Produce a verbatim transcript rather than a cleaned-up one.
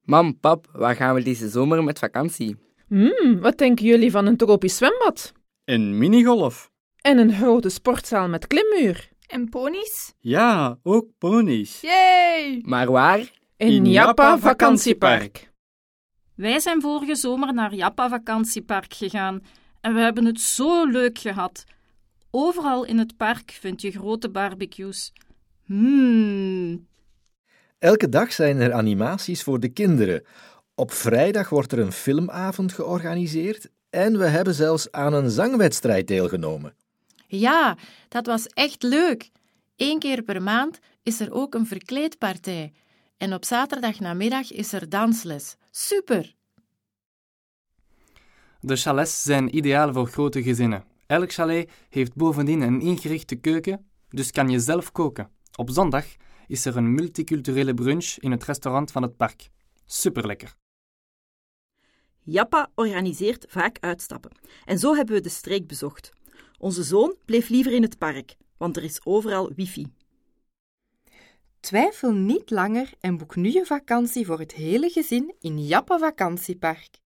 Mam, pap, waar gaan we deze zomer met vakantie? Hmm, wat denken jullie van een tropisch zwembad? Een minigolf. En een grote sportzaal met klimmuur? En ponies? Ja, ook ponies. Yay! Maar waar? In, In Jappa Jappa vakantiepark. Wij zijn vorige zomer naar Jappa vakantiepark gegaan en we hebben het zo leuk gehad. Overal in het park vind je grote barbecues. Hmm. Elke dag zijn er animaties voor de kinderen. Op vrijdag wordt er een filmavond georganiseerd en we hebben zelfs aan een zangwedstrijd deelgenomen. Ja, dat was echt leuk. Eén keer per maand is er ook een verkleedpartij. En op zaterdagnamiddag is er dansles. Super! De chalets zijn ideaal voor grote gezinnen. Elk chalet heeft bovendien een ingerichte keuken, dus kan je zelf koken. Op zondag is er een multiculturele brunch in het restaurant van het park. Superlekker. Jappa organiseert vaak uitstappen. En zo hebben we de streek bezocht. Onze zoon bleef liever in het park, want er is overal wifi. Twijfel niet langer en boek nu je vakantie voor het hele gezin in Jappa vakantiepark.